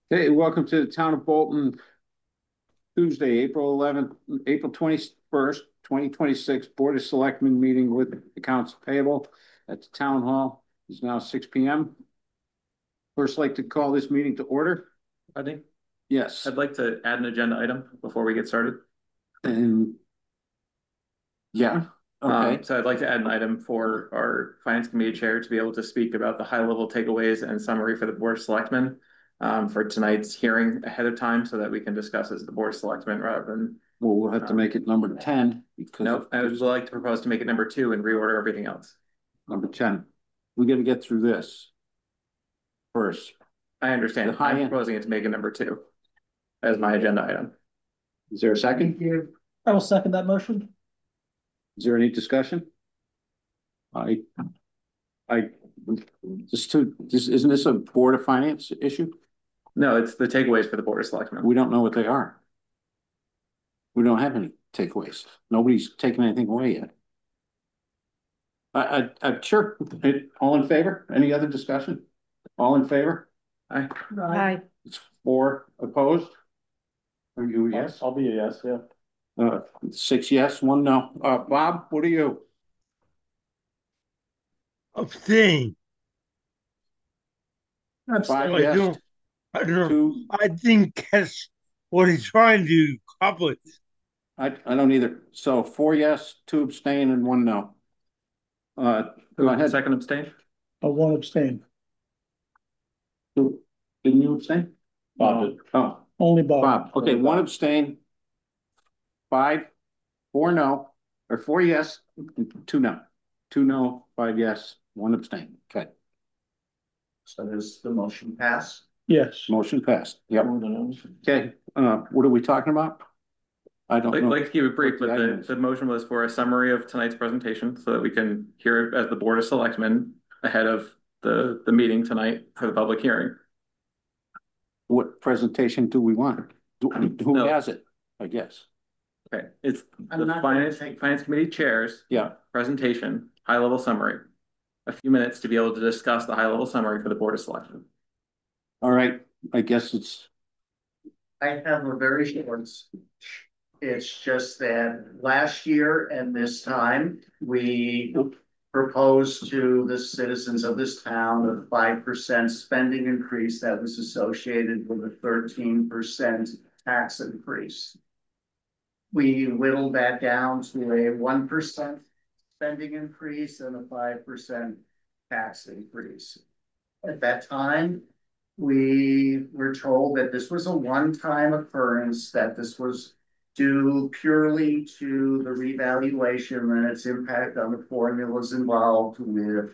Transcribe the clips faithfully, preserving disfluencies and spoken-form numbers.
Hey, welcome to the Town of Bolton, Tuesday, April eleventh, April twenty-first, twenty twenty-six, Board of Selectmen meeting with accounts payable at the Town Hall. It's now six P M. First, like to call this meeting to order. I think Yes, I'd like to add an agenda item before we get started. and yeah, Um, okay. so I'd like to add an item for our finance committee chair to be able to speak about the high level takeaways and summary for the board of selectmen um, for tonight's hearing ahead of time so that we can discuss as the board of selectmen rather than. Well, we'll have to Um, make it number ten because no, of I would like to propose to make it number two and reorder everything else. number ten. We got to get through this first. I The understand. high I'm end. proposing it to make it number two as my agenda item. Is there a second? I will second that motion. Is there any discussion? I, I, just to, this, isn't this a Board of Finance issue? No, it's the takeaways for the board of selectmen. We don't know what they are. We don't have any takeaways. Nobody's taken anything away yet. I, I, I sure. It, all in favor? Any other discussion? All in favor? Aye. Aye. It's four opposed. Are you a yes? I'll be a yes, yeah. Uh, six yes, one no. Uh, Bob, what are you? Abstain. Five I yes, don't, I don't know. two. I think that's what he's trying to accomplish. I, I don't either. So four yes, two abstain, and one no. Uh, go ahead. Second abstain. I won't abstain. Didn't you abstain? Bob did. Oh, Only Bob. Bob. Okay, one abstain. Five, four no, or four yes, two no. Two no, five yes, one abstain. Okay, So does the motion pass? Yes. motion passed. Yep. Okay, uh, what are we talking about? I don't I'd know. like to keep it brief, what but the item the, is. the motion was for a summary of tonight's presentation so that we can hear it as the Board of Selectmen ahead of the, the meeting tonight for the public hearing. What presentation do we want? Do- Who No. has it? I guess. Okay, it's I'm the not gonna finance, take- finance committee chairs Yeah. presentation, high level summary. A few minutes to be able to discuss the high level summary for the Board of Selectmen. All right. I guess it's, I have a very short. It's just that last year and this time, we proposed to the citizens of this town a five percent spending increase that was associated with a thirteen percent tax increase. We whittled that down to a one percent spending increase and a five percent tax increase. At that time, we were told that this was a one-time occurrence, that this was due purely to the revaluation and its impact on the formulas involved with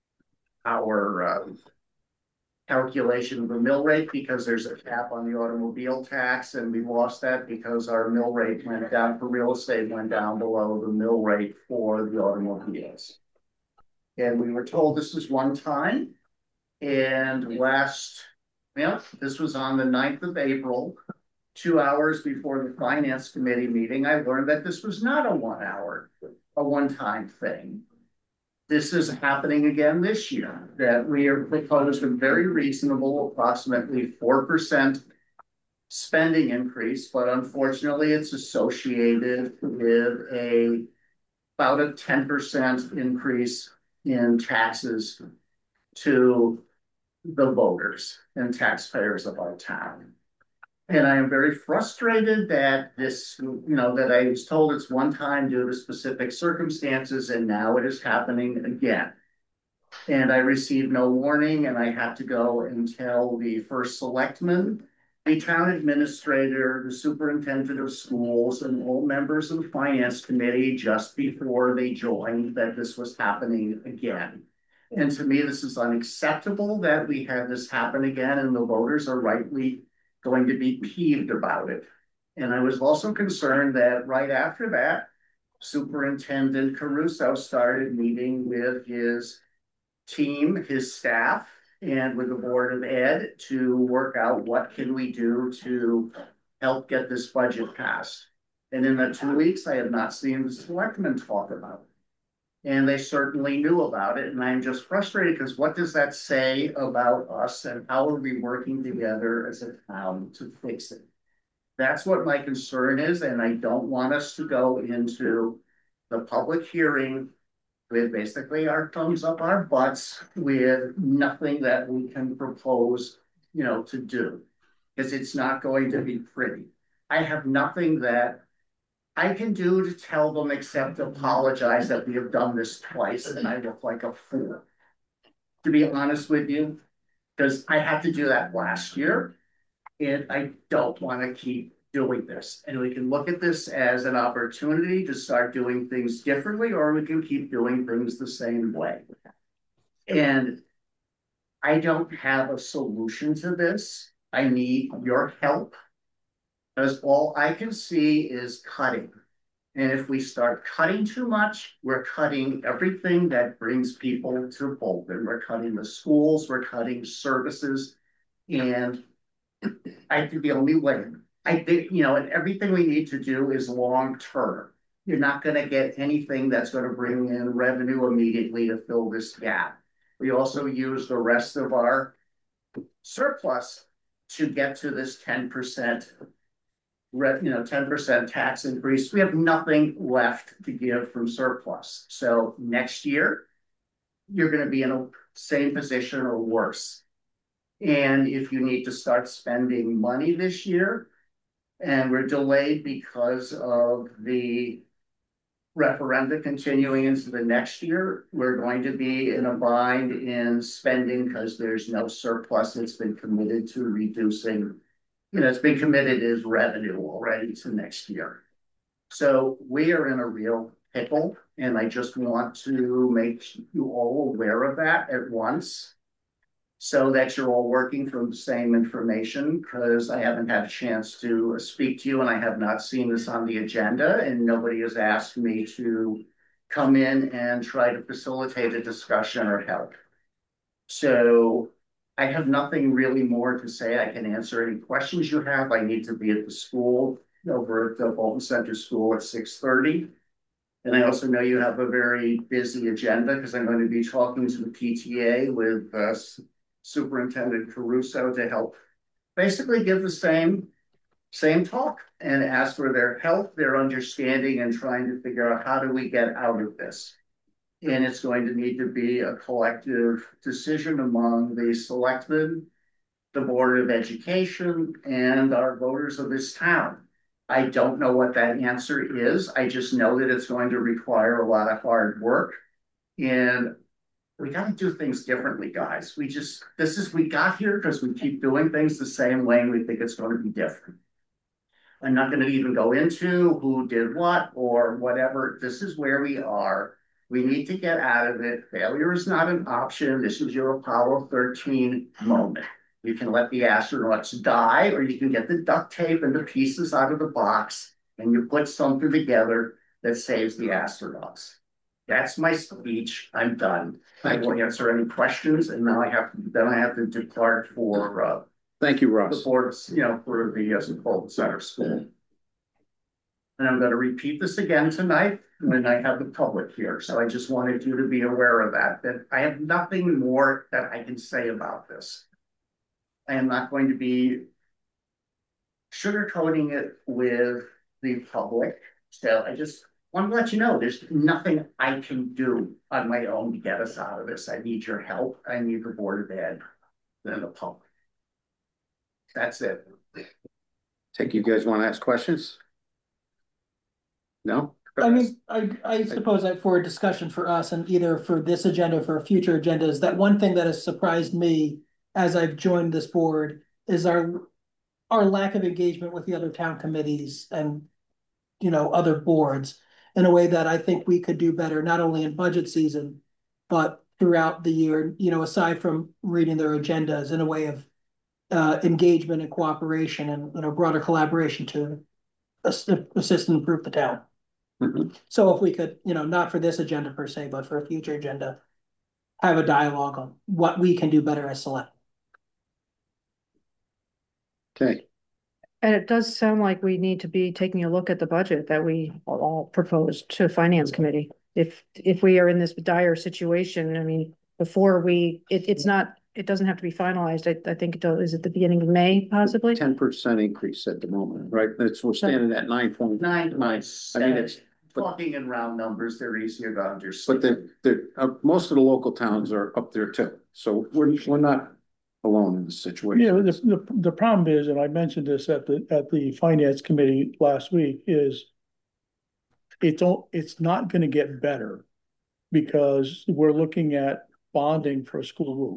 our uh, calculation of the mill rate, because there's a cap on the automobile tax, and we lost that because our mill rate went down for real estate, went down below the mill rate for the automobiles. And we were told this was one time. And last, yeah, this was on the ninth of April, two hours before the finance committee meeting, I learned that this was not a one hour, a one-time thing. This is happening again this year, that we are proposed a very reasonable, approximately four percent spending increase, but unfortunately it's associated with a about a ten percent increase in taxes to the voters and taxpayers of our town. And I am very frustrated that this, you know, that I was told it's one time due to specific circumstances, and now it is happening again. And I received no warning, and I had to go and tell the first selectman, the town administrator, the superintendent of schools, and all members of the finance committee just before they joined that this was happening again. And to me, this is unacceptable that we have this happen again, and the voters are rightly going to be peeved about it. And I was also concerned that right after that, Superintendent Caruso started meeting with his team, his staff, and with the Board of Ed to work out what can we do to help get this budget passed. And in the two weeks, I have not seen the selectmen talk about it. And they certainly knew about it, and I'm just frustrated because what does that say about us and how are we working together as a town to fix it? That's what my concern is, and I don't want us to go into the public hearing with basically our thumbs up our butts with nothing that we can propose, you know, to do. Because it's not going to be pretty. I have nothing that I can do to tell them except apologize that we have done this twice and I look like a fool. To be honest with you, because I had to do that last year and I don't want to keep doing this. And we can look at this as an opportunity to start doing things differently, or we can keep doing things the same way. And I don't have a solution to this. I need your help. Because all I can see is cutting. And if we start cutting too much, we're cutting everything that brings people to Bolton. We're cutting the schools, we're cutting services. And I think the only way, I think, you know, and everything we need to do is long term. You're not going to get anything that's going to bring in revenue immediately to fill this gap. We also use the rest of our surplus to get to this ten percent, you know, ten percent tax increase. We have nothing left to give from surplus. So next year, you're going to be in a same position or worse. And if you need to start spending money this year, and we're delayed because of the referenda continuing into the next year, we're going to be in a bind in spending because there's no surplus that's been committed to reducing. You know, it's been committed as revenue already to next year. So we are in a real pickle, and I just want to make you all aware of that at once so that you're all working from the same information, because I haven't had a chance to speak to you and I have not seen this on the agenda, and nobody has asked me to come in and try to facilitate a discussion or help. So I have nothing really more to say. I can answer any questions you have. I need to be at the school over at the Bolton Center School at six thirty. And I also know you have a very busy agenda because I'm going to be talking to the P T A with uh, Superintendent Caruso to help basically give the same, same talk and ask for their help, their understanding, and trying to figure out how do we get out of this. And it's going to need to be a collective decision among the selectmen, the Board of Education, and our voters of this town. I don't know what that answer is. I just know that it's going to require a lot of hard work. And we got to do things differently, guys. We just, this is, we got here because we keep doing things the same way and we think it's going to be different. I'm not going to even go into who did what or whatever. This is where we are. We need to get out of it. Failure is not an option. This is your Apollo thirteen moment. You can let the astronauts die, or you can get the duct tape and the pieces out of the box and you put something together that saves the astronauts. That's my speech. I'm done. I will answer any questions, and now I have to, then I have to depart for uh, Thank you, the Ross. boards, you know, for the uh, Bolton Center School. And I'm going to repeat this again tonight when I have the public here. So I just wanted you to be aware of that, that I have nothing more that I can say about this. I am not going to be sugarcoating it with the public. So I just want to let you know there's nothing I can do on my own to get us out of this. I need your help. I need the Board of Ed and the public. That's it. Take you guys want to ask questions? No? I mean, I, I suppose that for a discussion for us and either for this agenda or for a future agenda is that one thing that has surprised me as I've joined this board is our, our lack of engagement with the other town committees and, you know, other boards in a way that I think we could do better, not only in budget season, but throughout the year, you know, aside from reading their agendas in a way of uh, engagement and cooperation and, you know, broader collaboration to assist, assist and improve the town. Mhm. So if we could, you know, not for this agenda per se, but for a future agenda, have a dialogue on what we can do better as select. Okay. And it does sound like we need to be taking a look at the budget that we all proposed to Finance Committee. if, if we are in this dire situation, I mean, before we, it, it's not, it doesn't have to be finalized. I, I think it is at the beginning of May, possibly. Ten percent increase at the moment, right? That's, we're standing at nine point Nine nine. points. I mean, it's, but, Talking in round numbers, they're easier to understand. but the, the, uh, most of the local towns are up there too. So we're, we're not alone in this situation. Yeah, the, the, the problem is, and I mentioned this at the, at the finance committee last week, is it's, all it's not gonna get better because we're looking at bonding for a school roof.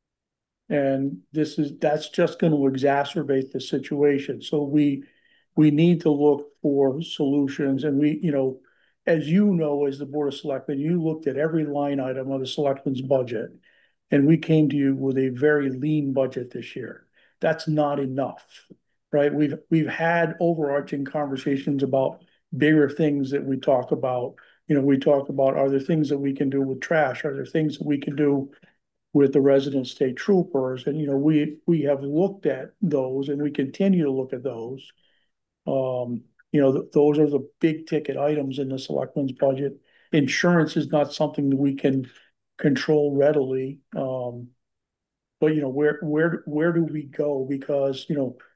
And this is, that's just gonna exacerbate the situation. So we, we need to look for solutions and we, you know, as you know, as the Board of Selectmen, you looked at every line item of the selectmen's budget. And we came to you with a very lean budget this year. That's not enough, right? We've, we've had overarching conversations about bigger things that we talk about. You know, we talk about, are there things that we can do with trash? Are there things that we can do with the resident state troopers? And, you know, we, we have looked at those and we continue to look at those. Um, you know, th those are the big ticket items in the selectmen's budget. Insurance is not something that we can control readily. Um, but you know, where, where, where do we go? Because, you know,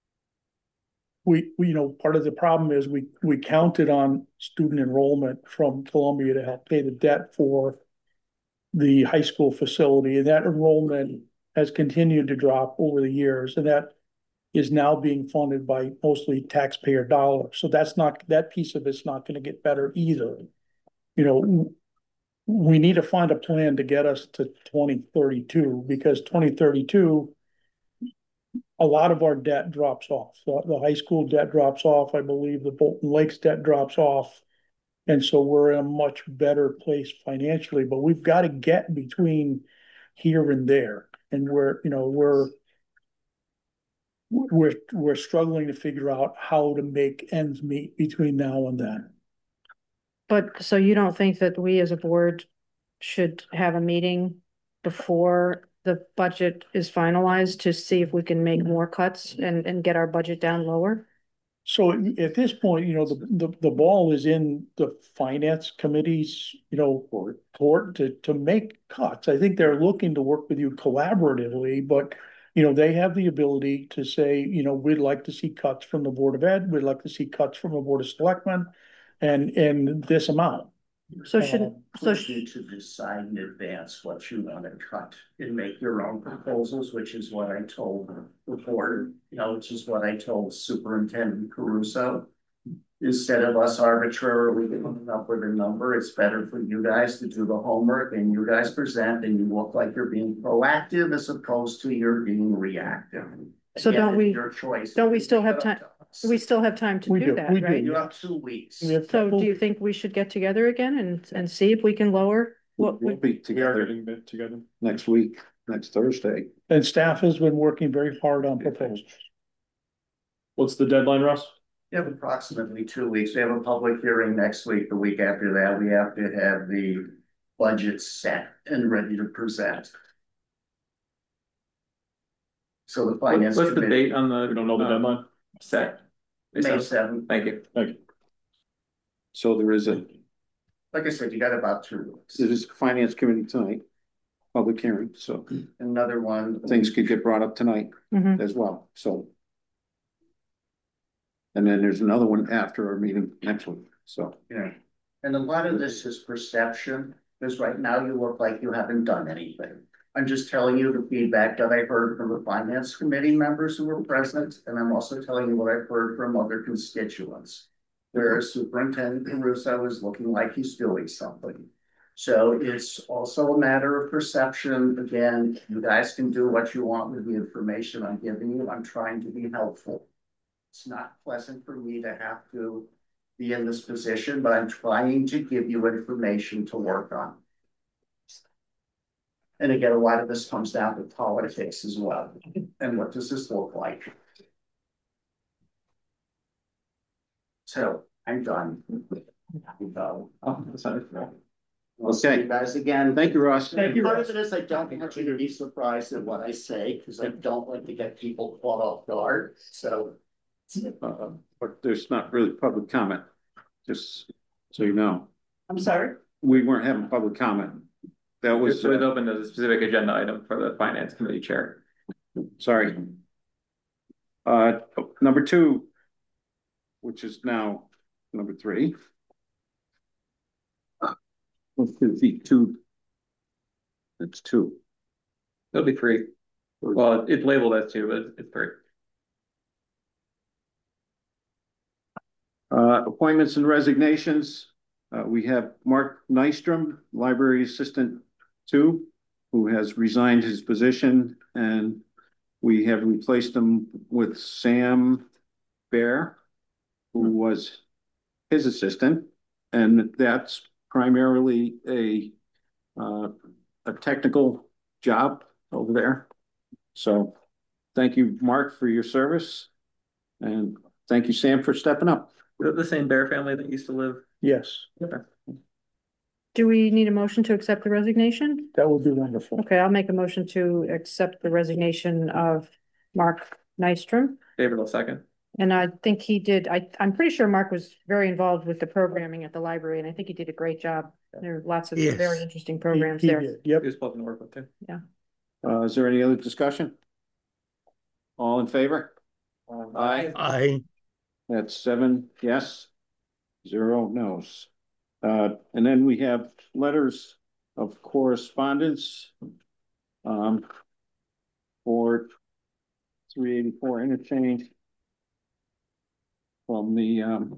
we, we, you know, part of the problem is we, we counted on student enrollment from Columbia to help pay the debt for the high school facility, and that enrollment has continued to drop over the years, and that is now being funded by mostly taxpayer dollars. So that's not, that piece of it's not going to get better either. You know, we need to find a plan to get us to twenty thirty-two, because twenty thirty-two, a lot of our debt drops off. The, the high school debt drops off. I believe the Bolton Lakes debt drops off. And so we're in a much better place financially, but we've got to get between here and there. And we're, you know, we're, we're, we're struggling to figure out how to make ends meet between now and then. But so you don't think that we as a board should have a meeting before the budget is finalized to see if we can make more cuts and, and get our budget down lower? So at this point, you know, the, the, the ball is in the finance committee's, you know, court to, to make cuts. I think they're looking to work with you collaboratively, but, you know, they have the ability to say, you know, we'd like to see cuts from the Board of Ed, we'd like to see cuts from the Board of Selectmen, and, and this amount. So should, Um, so Push you to decide in advance what you want to cut and make your own proposals, which is what I told the board, you know, which is what I told Superintendent Caruso. Instead of us arbitrarily coming up with a number, it's better for you guys to do the homework and you guys present and you look like you're being proactive as opposed to you're being reactive. So Again, don't we- Your choice. don't we still have It's up time- to us. we still have time to We do do, that, we do. right? You have two weeks. We have So couple- do you think we should get together again and, and see if we can lower what We'll we, be together together. next week, next Thursday. And staff has been working very hard on proposals. What's the deadline, Russ? We have approximately two weeks. We have a public hearing next week. The week after that, we have to have the budget set and ready to present. So the finance. What's the committee- date on the? We don't know the deadline. Set. May seventh. Thank you. Thank you. So there is a, Like I said, you got about two weeks. there is a finance committee tonight, public hearing, so Another one. things could get brought up tonight Mhm. as well, so. And then there's another one after our meeting next week, so. Yeah, and a lot of this is perception, because right now you look like you haven't done anything. I'm just telling you the feedback that I heard from the finance committee members who were present, and I'm also telling you what I've heard from other constituents. Whereas Superintendent Caruso is looking like he's doing something. So it's also a matter of perception. Again, you guys can do what you want with the information I'm giving you. I'm trying to be helpful. It's not pleasant for me to have to be in this position, but I'm trying to give you information to work on. And again, a lot of this comes down to politics as well. And what does this look like? So I'm done. So, Oh, that's not it. we'll see you guys again. Thank you, Ross. Thank you. Part of it is I don't want you to be surprised at what I say, because I don't like to get people caught off guard, so. Uh, but there's not really public comment, just so you know. I'm sorry? we weren't having public comment. That It was, was uh, open as a specific agenda item for the finance committee chair. sorry. Uh, number two, which is now number three. Let's do the two. It's two. It'll be three. Well, it's labeled as two, but it's three. Uh, appointments and resignations. Uh, we have Mark Nystrom, Library Assistant Two, who has resigned his position, and we have replaced him with Sam Bear, who was his assistant, and that's primarily a uh, a technical job over there. So thank you, Mark, for your service, and thank you, Sam, for stepping up. Is it the same Bear family that used to live? Yes, Do we need a motion to accept the resignation? that would be wonderful. Okay, I'll make a motion to accept the resignation of Mark Nystrom. David will second. And I think he did, I, I'm pretty sure Mark was very involved with the programming at the library, and I think he did a great job. There are lots of Yes. very interesting He- programs he there. did, Yep. He was pleasant to work with too. Uh, is there any other discussion? All in favor? Aye. I, That's seven yes, zero no's. Uh, and then we have letters of correspondence. Um, for three eighty-four interchange. From the, um.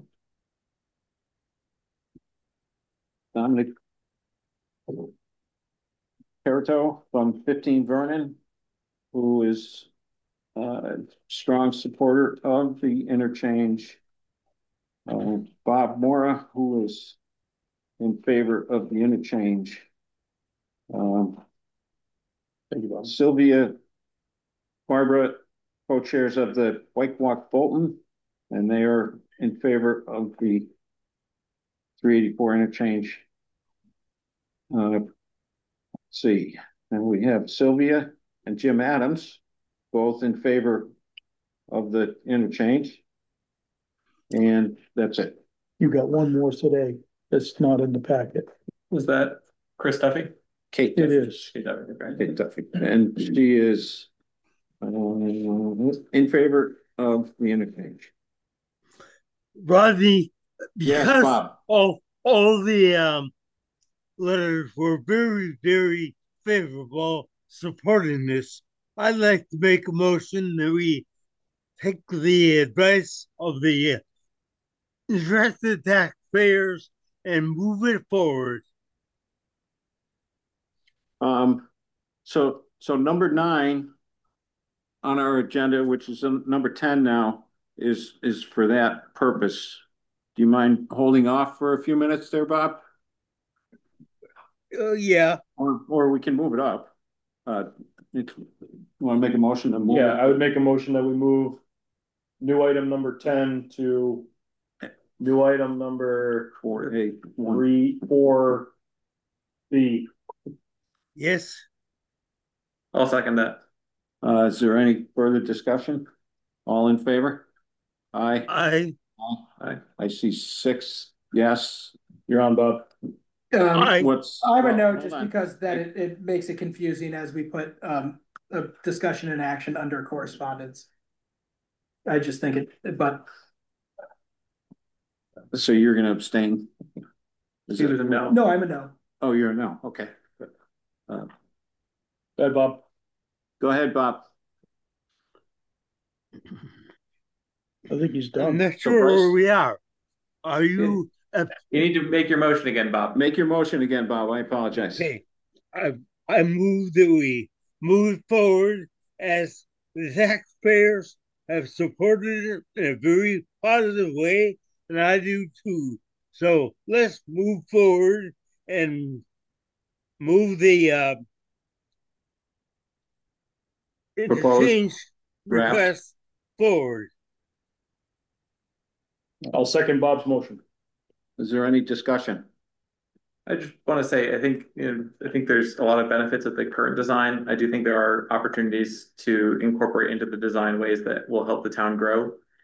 Dominic. Perito from fifteen Vernon, who is a strong supporter of the interchange. Uh, Bob Mora, who is in favor of the interchange. Um, Thank you, Bob. Sylvia, Barbara, co-chairs of the White Walk Bolton, and they are in favor of the three eighty-four interchange. Uh, let's see, and we have Sylvia and Jim Adams, both in favor of the interchange. And that's it. You got one more today that's not in the packet. Was that Chris Duffy? Kate It Duffy. is. Kate Duffy, right? Kate Duffy, and she is uh, in favor of the interchange. Rodney, Yes, because Bob. all, all the um, letters were very, very favorable supporting this, I'd like to make a motion that we take the advice of the interested taxpayers and move it forward. Um, so, so number nine on our agenda, which is um, number ten now, is, is for that purpose. Do you mind holding off for a few minutes there, Bob? Uh, yeah, Or, or we can move it up. Uh, it- you want to make a motion to move? Yeah, it? I would make a motion that we move new item number ten to new item number For a one. three, four, B. yes, I'll second that. Uh, is there any further discussion? All in favor? Aye. I, Aye. I see six, yes. You're on, Bob. Um, I, What's? I would well, note just hold on. because that it, it makes it confusing as we put, um, a discussion and action under correspondence. I just think it, but So you're gonna abstain? Is He was it- a no. no, I'm a no. Oh, you're a no, okay. Uh, Go ahead, Bob. go ahead, Bob. I think he's I'm done. not So sure Bryce- where we are. Are you, You need to make your motion again, Bob. Make your motion again, Bob, I apologize. okay, I, I move that we move forward as the taxpayers have supported it in a very positive way, and I do too. So let's move forward and move the uh, Proposed interchange draft. request forward. I'll second Bob's motion. Is there any discussion? I just want to say, I think, you know, I think there's a lot of benefits of the current design. I do think there are opportunities to incorporate into the design ways that will help the town grow.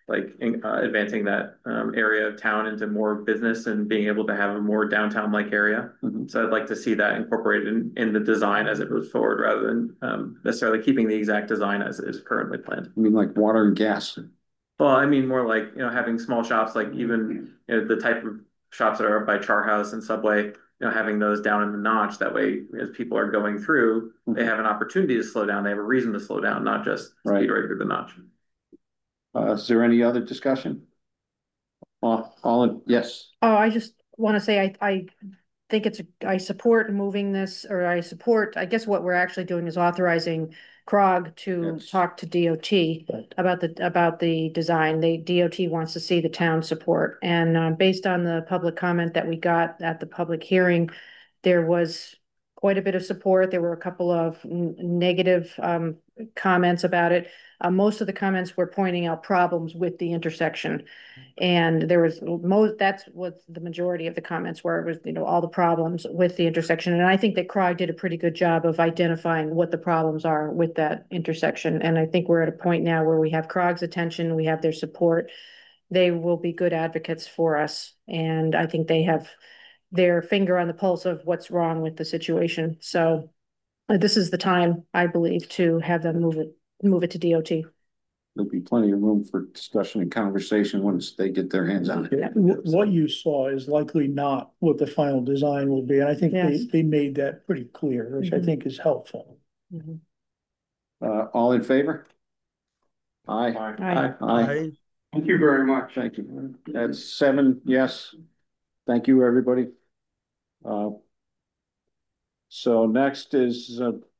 like in, uh, advancing that um, area of town into more business and being able to have a more downtown-like area. Mhm. So I'd like to see that incorporated in, in the design as it moves forward, rather than um, necessarily keeping the exact design as is currently planned. I mean, like water and gas. Well, I mean more like, you know, having small shops, like even, you know, the type of shops that are by Char House and Subway, you know, having those down in the notch. That way, as people are going through, they have an opportunity to slow down. They have a reason to slow down, not just Right. speed right through the notch. Uh, is there any other discussion? All, all, in- yes, Oh, I just want to say, I, I think it's, I support moving this, or I support, I guess what we're actually doing is authorizing CROG to Yes. talk to D O T about the, about the design. The D O T wants to see the town support. And uh, based on the public comment that we got at the public hearing, there was quite a bit of support. There were a couple of n- negative um, comments about it. Uh, most of the comments were pointing out problems with the intersection. And there was most, that's what the majority of the comments were, was, you know, all the problems with the intersection. And I think that CROG did a pretty good job of identifying what the problems are with that intersection. And I think we're at a point now where we have CROG's attention, we have their support. They will be good advocates for us. And I think they have their finger on the pulse of what's wrong with the situation. So uh, this is the time, I believe, to have them move it, move it to D O T. there'll be plenty of room for discussion and conversation once they get their hands on it. Wh- What you saw is likely not what the final design will be, and I think they, Yes. they made that pretty clear, which I Mhm. think is helpful. Mhm. Uh, all in favor? Aye. Aye. Aye. Aye. I, Thank you very much. Thank you. That's seven, yes. Thank you, everybody. Uh, so next is, uh, let's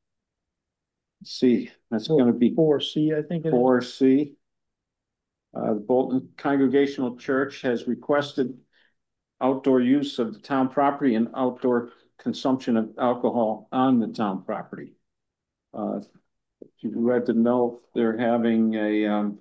see, that's gonna be Four C, I think. it is. four C. Uh, the Bolton Congregational Church has requested outdoor use of the town property and outdoor consumption of alcohol on the town property. Uh, if you read the note, they're having a, um,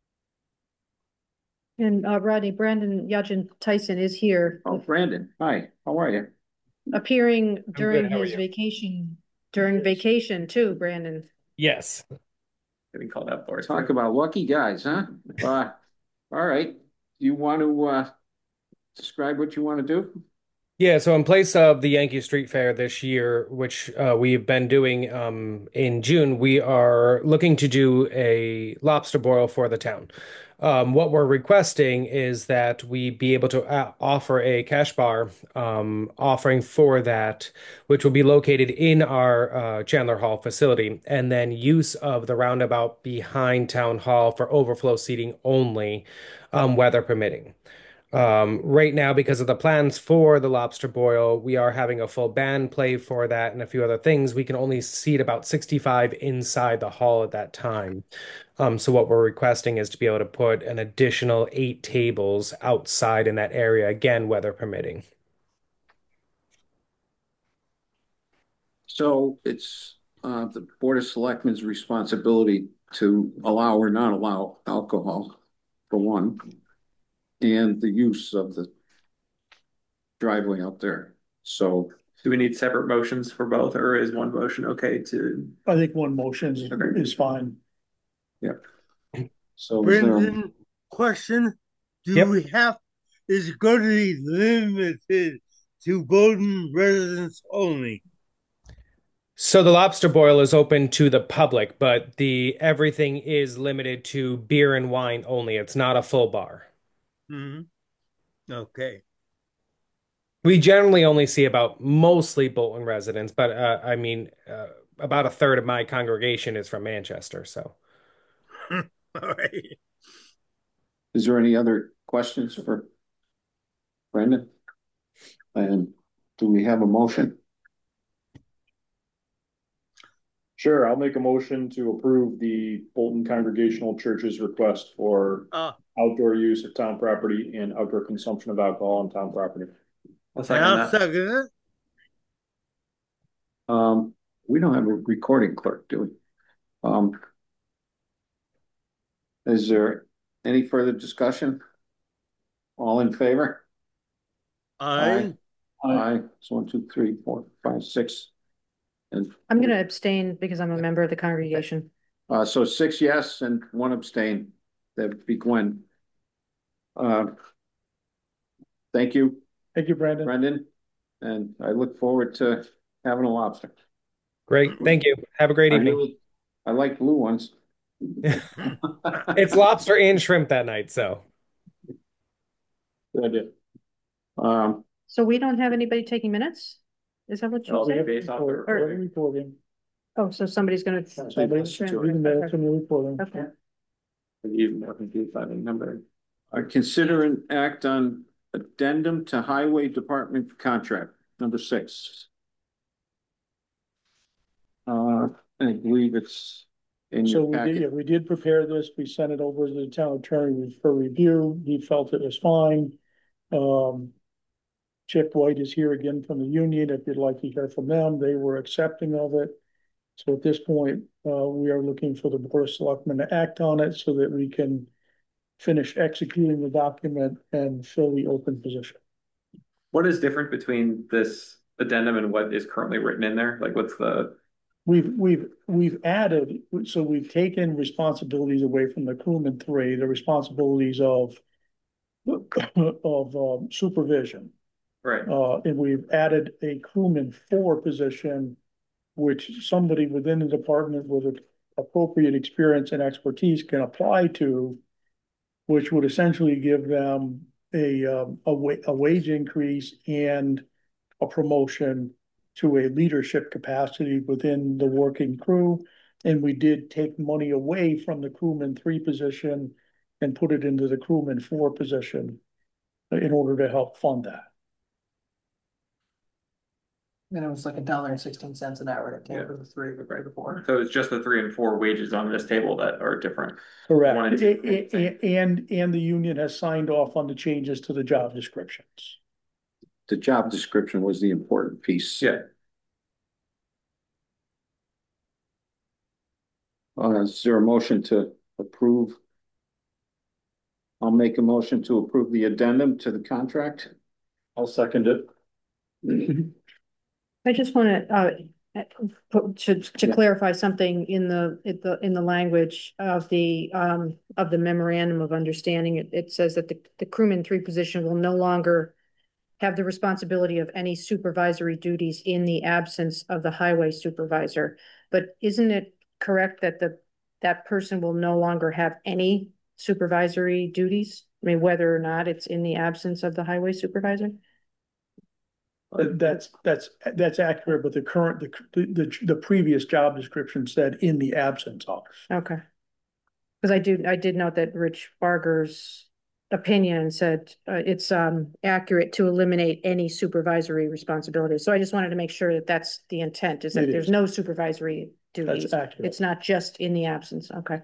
And uh, Rodney, Brandon Yajin Tyson is here, oh, Brandon, hi, how are you? appearing during good, how are his you? vacation, during vacation too, Brandon. Yes. Getting called out for it. Talk about lucky guys, huh? Uh, all right, you want to, uh, describe what you want to do? Yeah, so in place of the Yankee Street Fair this year, which uh, we've been doing um, in June, we are looking to do a lobster boil for the town. Um, what we're requesting is that we be able to uh, offer a cash bar um, offering for that, which will be located in our uh, Chandler Hall facility, and then use of the roundabout behind Town Hall for overflow seating only, um, weather permitting. Um, right now, because of the plans for the lobster boil, we are having a full band play for that and a few other things. We can only seat about sixty-five inside the hall at that time. Um, so what we're requesting is to be able to put an additional eight tables outside in that area, again, weather permitting. So it's, uh, the Board of Selectmen's responsibility to allow or not allow alcohol, for one, and the use of the driveway out there. So, Do we need separate motions for both, or is one motion okay to? I think one motion is, Okay. is fine. so is there, Brendan, question, do Yep. we have, is it going to be limited to Bolton residents only? So the lobster boil is open to the public, but the everything is limited to beer and wine only. It's not a full bar. Hmm. Okay. We generally only see about mostly Bolton residents, but uh, I mean, uh, about a third of my congregation is from Manchester, so. All right. is there any other questions for Brendan? And do we have a motion? Sure, I'll make a motion to approve the Bolton Congregational Church's request for Uh, outdoor use of town property and outdoor consumption of alcohol on town property. I'll second I'll that. second it. Um, we don't have a recording clerk, do we? Um, is there any further discussion? All in favor? I, Aye. So one, two, three, four, five, six. And, I'm gonna abstain because I'm a member of the congregation. uh, so six yes and one abstain. That'd be Gwen. Uh, thank you, Thank you, Brandon. Brendan, and I look forward to having a lobster. Great. Thank you. Have a great I evening. really- I like blue ones. It's lobster and shrimp that night, so. Good idea. Um, So we don't have anybody taking minutes? Is that what you It'll be said? based off the Report- recording. Recording. Oh, so somebody's gonna. Somebody to read the minutes from the recording. Okay. Even more confused by the number. I consider an act on addendum to highway department contract, number six. Uh, I believe it's in So your we did, yeah, packet. we did prepare this. We sent it over to the town attorney for review. He felt it was fine. Um. Chip White is here again from the union. If you'd like to hear from them, they were accepting of it. So at this point, uh, we are looking for the board of selectmen to act on it so that we can finish executing the document and fill the open position. What is different between this addendum and what is currently written in there? Like, what's the, We've, we've, we've added, so we've taken responsibilities away from the crewman three, the responsibilities of of um, supervision. right? Uh, and we've added a crewman four position, which somebody within the department with appropriate experience and expertise can apply to, which would essentially give them a, um, a wa- a wage increase and a promotion to a leadership capacity within the working crew. And we did take money away from the crewman three position and put it into the crewman four position in order to help fund that. And it was like a dollar and sixteen cents an hour to Yeah. take for the three, right before. So it's just the three and four wages on this table that are different. Correct. One and two, A- a- a- And, and the union has signed off on the changes to the job descriptions. The job description was the important piece. Yeah. Uh, is there a motion to approve? I'll make a motion to approve the addendum to the contract. I'll second it. I just want to, uh, put- to, to Yeah. clarify something in the, in the, in the language of the, um, of the memorandum of understanding. It, it says that the, the crewman three position will no longer have the responsibility of any supervisory duties in the absence of the highway supervisor. But isn't it correct that the, that person will no longer have any supervisory duties? I mean, whether or not it's in the absence of the highway supervisor? That- That's, that's, that's accurate, but the current, the, the, the previous job description said in the absence of. Okay. Because I do, I did note that Rich Barger's opinion said uh, it's um accurate to eliminate any supervisory responsibilities. So I just wanted to make sure that that's the intent, is that It there's is. no supervisory duties. That's accurate. It's not just in the absence. Okay.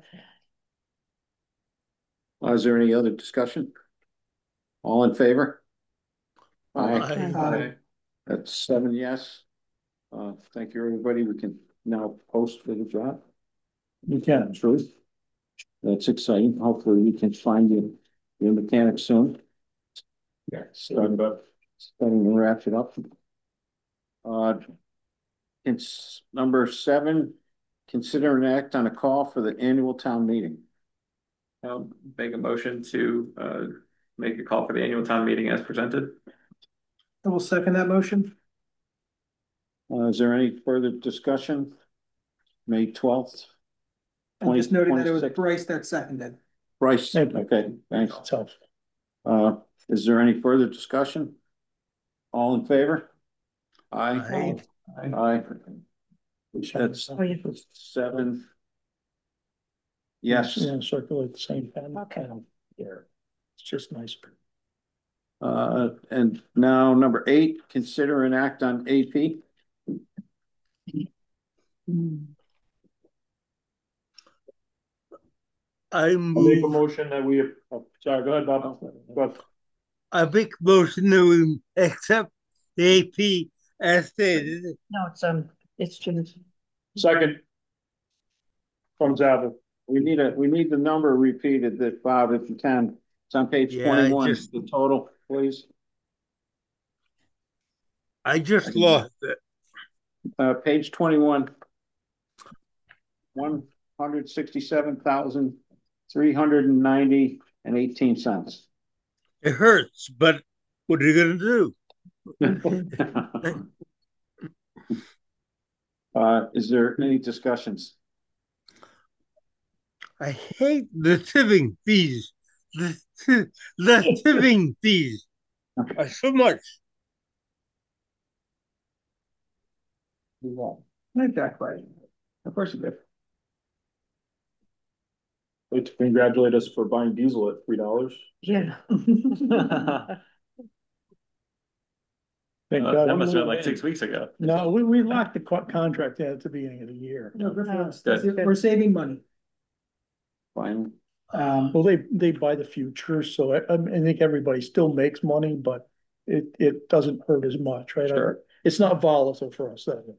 Uh, is there any other discussion? All in favor? Aye. Aye. Aye. That's seven yes. Uh, thank you, everybody. We can now post for the job. You can. Truth. That's exciting. Hopefully we can find you your mechanic soon. Yeah. Starting, starting to wrap it up. Uh, it's number seven, consider an act on a call for the annual town meeting. I'll make a motion to, uh, make a call for the annual town meeting as presented. I will second that motion. Uh, is there any further discussion? May twelfth? I'm just noting that it was twenty-six. Bryce that seconded. Bryce, Thank you. okay, thanks. It's helpful. Uh, is there any further discussion? All in favor? Aye. Aye. Aye. That's Oh, yeah. seven. Yes, Yeah, circulate the same pen. Okay. pen here. It's just nice. uh, and now number eight, consider an act on A P. I I'll make a move, motion that we, oh, sorry, go ahead, Bob. Go ahead. I make a motion that we accept the A P as stated. No, it's um, it's Jim's. Second. From Zabel. We need a, we need the number repeated that Bob, if you can. It's on page Yeah, I twenty-one, just- the total, please. I just lost it. Uh, page twenty-one. One hundred sixty-seven thousand, three hundred and ninety and eighteen cents. It hurts, but what are you gonna do? Uh, is there any discussions? I hate the tipping fees. The, the tipping fees are so much. Exactly. Of course you do. Like to congratulate us for buying diesel at three dollars. Yeah. Thank Uh, God. that we must have been were- like six weeks ago. No, we, we locked the co- contract in at the beginning of the year. No, good for us. Good. That's it. We're saving money. Fine. Um, Well, they, they buy the future, so I, I think everybody still makes money, but it, it doesn't hurt as much, right? Sure. It's not volatile for us, that.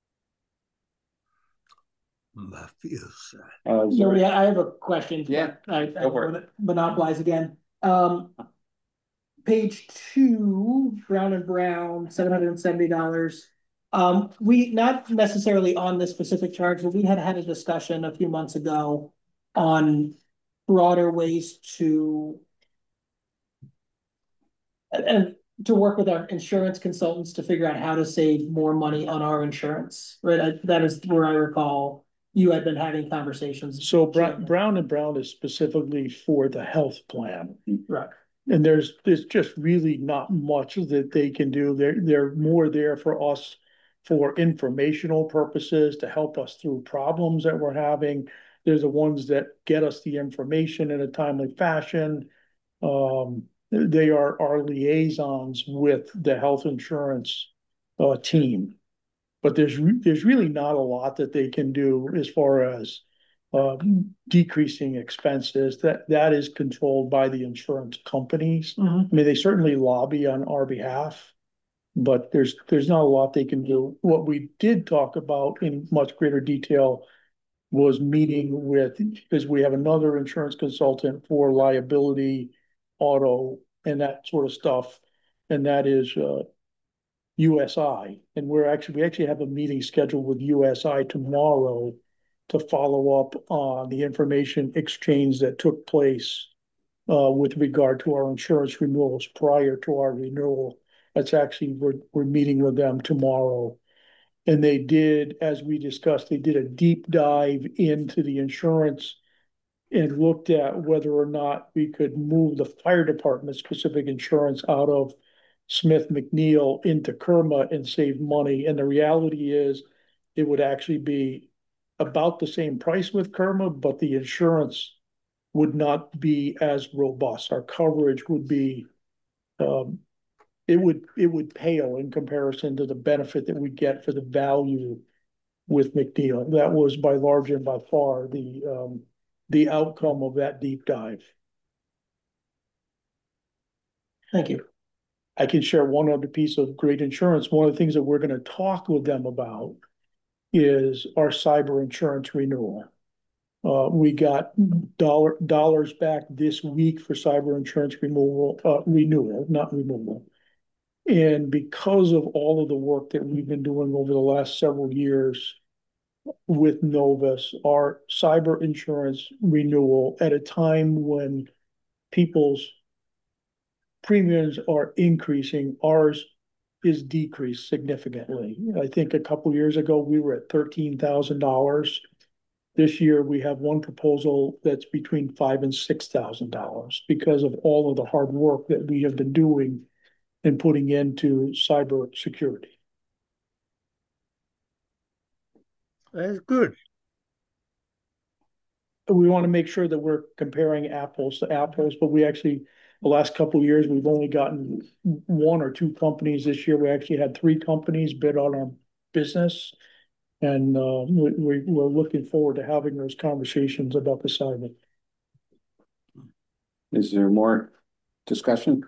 I feel sad. Uh, is so there- yeah, I have a question. Yeah, I, I go for mon- monopolize again. Um. Page two, Brown and Brown, seven hundred and seventy dollars. Um, we, not necessarily on this specific charge, but we had had a discussion a few months ago on broader ways to and, and to work with our insurance consultants to figure out how to save more money on our insurance, right? I, that is where I recall you had been having conversations. So Brown, Brown and Brown is specifically for the health plan. Right. And there's, there's just really not much that they can do. They're, they're more there for us for informational purposes, to help us through problems that we're having. They're the ones that get us the information in a timely fashion. Um, they are our liaisons with the health insurance uh, team. But there's, re- there's really not a lot that they can do as far as uh, decreasing expenses. That, that is controlled by the insurance companies. Mhm. I mean, they certainly lobby on our behalf, but there's, there's not a lot they can do. What we did talk about in much greater detail was meeting with, because we have another insurance consultant for liability, auto, and that sort of stuff. And that is, uh, U S I, and we're actually, we actually have a meeting scheduled with U S I tomorrow to follow up on the information exchange that took place uh, with regard to our insurance renewals prior to our renewal. That's actually, we're, we're meeting with them tomorrow. And they did, as we discussed, they did a deep dive into the insurance and looked at whether or not we could move the fire department specific insurance out of Smith McNeil into Kerma and save money. And the reality is it would actually be about the same price with Kerma, but the insurance would not be as robust. Our coverage would be, um, it would, it would pale in comparison to the benefit that we get for the value with McNeil. That was by large and by far the, um, the outcome of that deep dive. Thank you. I can share one other piece of great insurance. One of the things that we're gonna talk with them about is our cyber insurance renewal. Uh, we got dollar, dollars back this week for cyber insurance removal, uh, renewal, not removal. And because of all of the work that we've been doing over the last several years with Novus, our cyber insurance renewal at a time when people's premiums are increasing, ours is decreased significantly. I think a couple of years ago, we were at thirteen thousand dollars. This year, we have one proposal that's between five and six thousand dollars because of all of the hard work that we have been doing and putting into cyber security. That's good. We want to make sure that we're comparing apples to apples, but we actually, the last couple of years, we've only gotten one or two companies. This year, we actually had three companies bid on our business. And uh, we, we, we're looking forward to having those conversations about the cyber. Is there more discussion?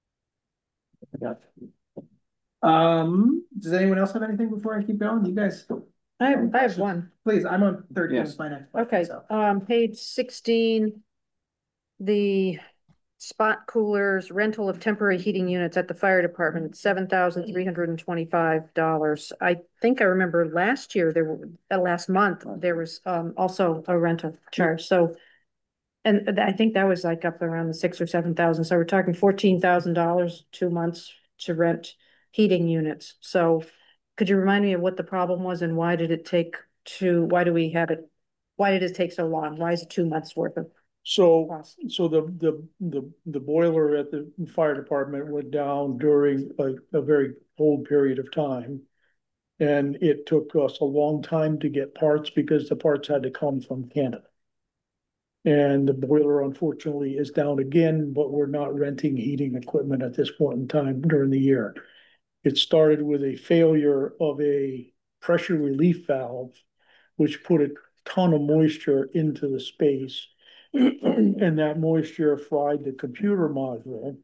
Um, does anyone else have anything before I keep going? You guys, I have, I have one. please, I'm on thirteen, Yes. is my next. Okay, so. um, page sixteen. The spot coolers rental of temporary heating units at the fire department, seven thousand three hundred and twenty-five dollars. I think I remember last year, there were, uh, last month, there was, um, also a rental charge, so And I think that was like up around the six or seven thousand, so we're talking fourteen thousand dollars, two months to rent heating units. So could you remind me of what the problem was and why did it take to, why do we have it? Why did it take so long? Why is it two months worth of So, cost? so the, the, the, the boiler at the fire department went down during a, a very cold period of time. And it took us a long time to get parts because the parts had to come from Canada. And the boiler unfortunately is down again, but we're not renting heating equipment at this point in time during the year. It started with a failure of a pressure relief valve, which put a ton of moisture into the space. And that moisture fried the computer module.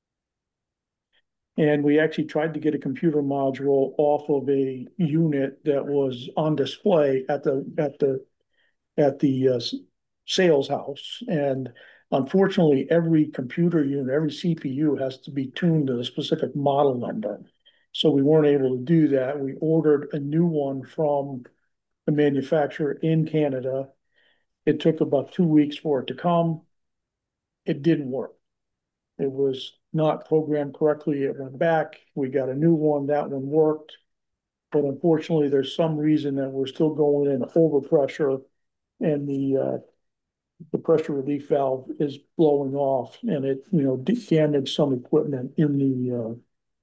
And we actually tried to get a computer module off of a unit that was on display at the, at the, at the uh, sales house. And unfortunately, every computer unit, every C P U has to be tuned to the specific model number. So we weren't able to do that. We ordered a new one from the manufacturer in Canada. It took about two weeks for it to come. It didn't work. It was not programmed correctly. It went back. We got a new one. That one worked. But unfortunately, there's some reason that we're still going in overpressure and the uh, the pressure relief valve is blowing off and it, you know, damaged some equipment in the uh,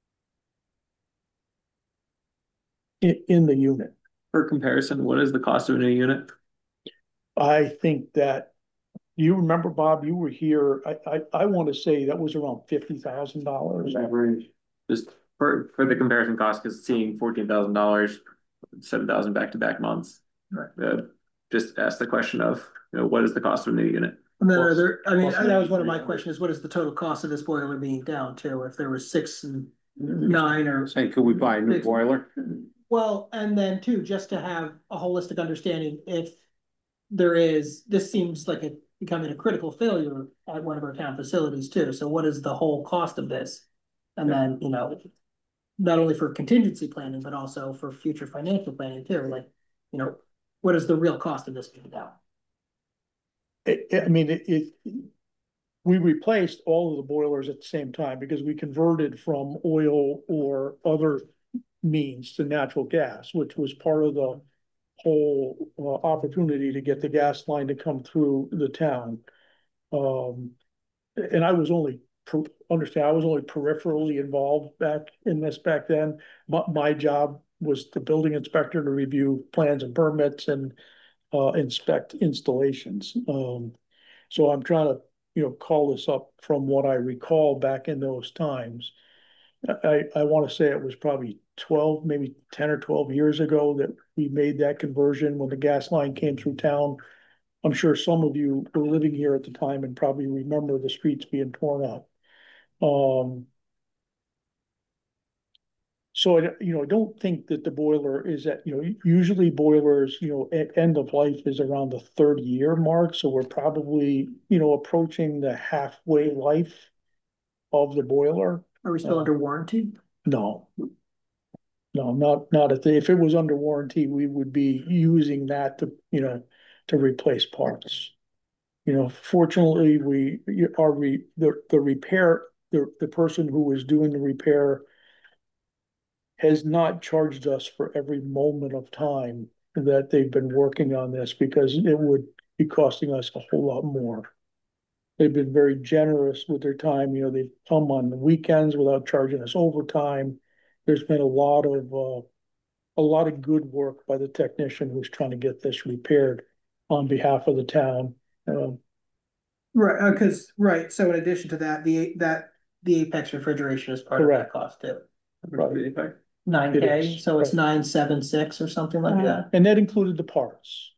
in, in the unit. For comparison, what is the cost of a new unit? I think that, you remember, Bob, you were here. I, I, I want to say that was around fifty thousand dollars. That range. Just for, for the comparison cost, because seeing fourteen thousand dollars, seven thousand back-to-back months. Right. Uh, just ask the question of, you know, what is the cost of a new unit? And then are there, I mean, that was one of my questions, is what is the total cost of this boiler being down to? If there was six and nine or, Say, could we buy a new Six. boiler? well, and then too, just to have a holistic understanding, if there is, this seems like it becoming a critical failure at one of our town facilities too. So what is the whole cost of this? And then, you know, not only for contingency planning, but also for future financial planning too, like, you know, what is the real cost of this being down? It, it- I mean, it, it, we replaced all of the boilers at the same time because we converted from oil or other means to natural gas, which was part of the whole uh, opportunity to get the gas line to come through the town. Um, and I was only, per- understand, I was only peripherally involved back in this back then. But my job was the building inspector to review plans and permits and uh, inspect installations. Um, so I'm trying to, you know, call this up from what I recall back in those times. I, I want to say it was probably twelve, maybe ten or twelve years ago that we made that conversion when the gas line came through town. I'm sure some of you were living here at the time and probably remember the streets being torn up. Um, so, I, you know, I don't think that the boiler is at, you know, usually boilers, you know, at end of life is around the third year mark. So we're probably, you know, approaching the halfway life of the boiler. Are we still Uh, under warranty? No. No, not, not if, if it was under warranty, we would be using that to, you know, to replace parts. You know, fortunately, we are, we, the, the repair, the, the person who was doing the repair has not charged us for every moment of time that they've been working on this because it would be costing us a whole lot more. They've been very generous with their time. You know, they've come on the weekends without charging us overtime. There's been a lot of, uh, a lot of good work by the technician who's trying to get this repaired on behalf of the town. Um, Right, because, right, so in addition to that, the, that, the Apex refrigeration is part of that Correct. cost too. Right. Nine It K, is, so it's right. nine, seven, six or something like Uh, that. And that included the parts.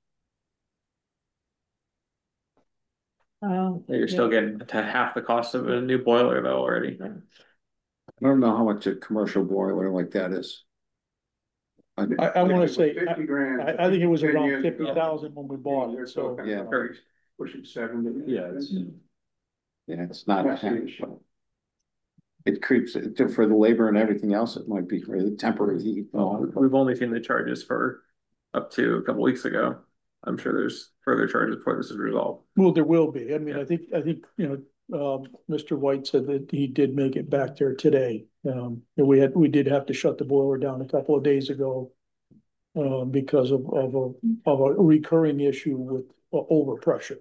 Oh, You're still getting to half the cost of a new boiler though already. I don't know how much a commercial boiler like that is. I, I want to say, Fifty grand. I, I think it was ten around years ago. fifty thousand when we bought it, so. Yeah. Pushing seven. Yeah, it's, yeah, it's not a half. It creeps for the labor and everything else. It might be for the temporary heat. Well, we've only seen the charges for up to a couple weeks ago. I'm sure there's further charges before this is resolved. Well, there will be. I mean, I think, I think, you know, um, Mister White said that he did make it back there today. Um, and we had, we did have to shut the boiler down a couple of days ago. Uh, because of, of a, of a recurring issue with uh, overpressure.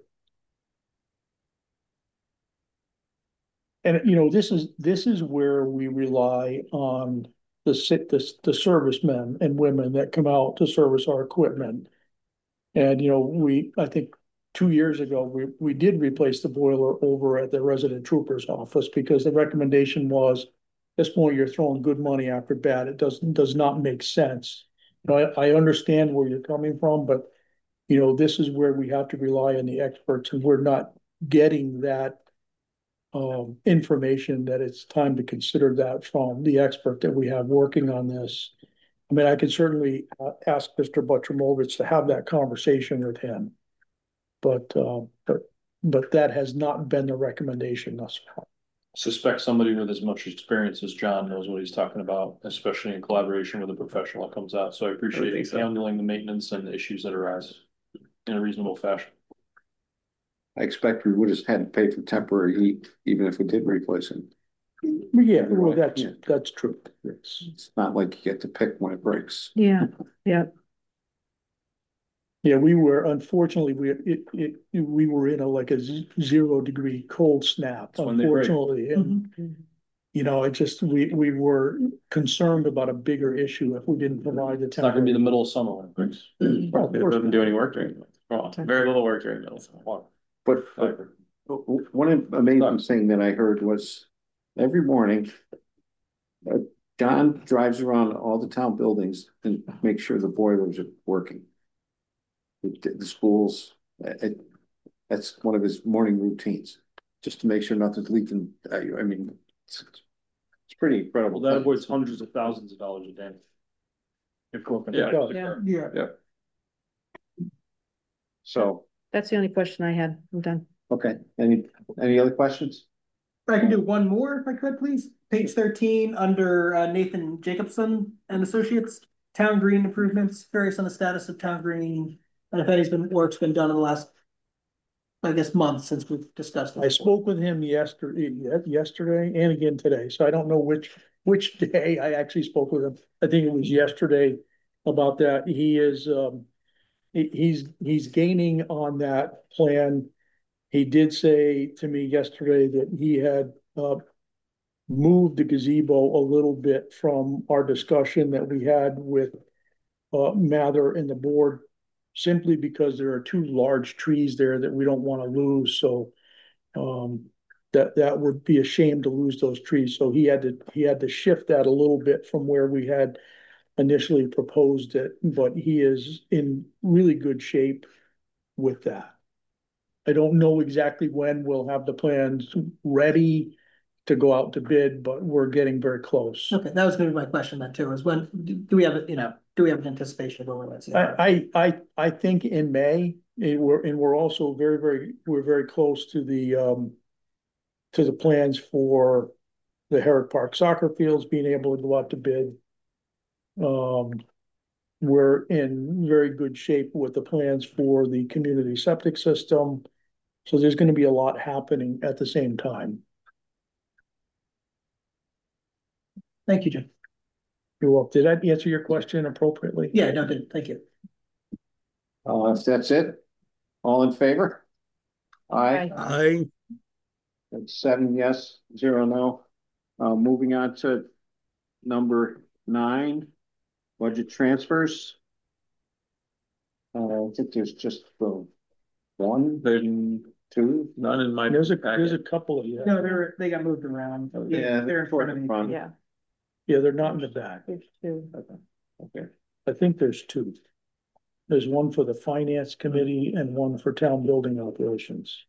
And, you know, this is, this is where we rely on the sit, the, the servicemen and women that come out to service our equipment. And, you know, we, I think two years ago, we, we did replace the boiler over at the resident trooper's office because the recommendation was, at this point, you're throwing good money after bad. It doesn't, does not make sense. You know, I, I understand where you're coming from, but, you know, this is where we have to rely on the experts, and we're not getting that um, information that it's time to consider that from the expert that we have working on this. I mean, I could certainly uh, ask Mister Butcher-Movitz to have that conversation with him. But, uh, but, but that has not been the recommendation thus far. Suspect somebody with as much experience as John knows what he's talking about, especially in collaboration with a professional that comes out. So I appreciate you so. handling the maintenance and the issues that arise in a reasonable fashion. I expect we would have had to pay for temporary heat, even if we did replace it. Yeah, well, that's, Yeah. that's true. It's, it's not like you get to pick when it breaks. Yeah, yeah. Yeah, we were, unfortunately, we, it, it, we were in a, like a z- zero degree cold snap, That's when they break. unfortunately. And, you know, it just, we, we were concerned about a bigger issue if we didn't provide the. It's not gonna be the middle of summer when it breaks. Well, of It course doesn't do any work during, well, very little work during middle summer. But, but one amazing thing that I heard was every morning, uh, John drives around all the town buildings and makes sure the boilers are working. The, the schools, it, that's one of his morning routines, just to make sure nothing's leaking. I, I mean, it's, it's pretty incredible. Well, that avoids hundreds of thousands of dollars a day. If working. Yeah. Yeah. Yeah. So, That's the only question I had. I'm done. okay, any, any other questions? I can do one more if I could, please. Page thirteen, under uh, Nathan Jacobson and Associates, Town Green improvements, various on the status of Town Green, and if any's been, work's been done in the last, I guess, month since we've discussed it. I spoke with him yesterday, yesterday and again today, so I don't know which, which day I actually spoke with him. I think it was yesterday about that. He is, um, he, he's, he's gaining on that plan. He did say to me yesterday that he had, uh, moved the gazebo a little bit from our discussion that we had with, uh, Mather and the board, simply because there are two large trees there that we don't want to lose. So, um, that, that would be a shame to lose those trees. So he had to, he had to shift that a little bit from where we had initially proposed it, but he is in really good shape with that. I don't know exactly when we'll have the plans ready to go out to bid, but we're getting very close. Okay, that was gonna be my question then too, is when, do, do we have, a you know, do we have an anticipation of when we're gonna see that? I, I, I, I think in May, and we're, and we're also very, very, we're very close to the, um, to the plans for the Herrick Park soccer fields being able to go out to bid. Um, we're in very good shape with the plans for the community septic system. So there's gonna be a lot happening at the same time. Thank you, Jim. You're welcome. Did I answer your question appropriately? Yeah, no, good, thank you. Uh, if that's it, all in favor? Aye. I, That's seven yes, zero no. Uh, moving on to number nine, budget transfers. Uh, I think there's just the one, There's two. none in my There's a, there's a packet. couple of, yeah, No, they're, they got moved around. Yeah, They're in front of me. front. Yeah. yeah, they're not in the back. Page two. Okay. I think there's two. There's one for the finance committee and one for town building operations.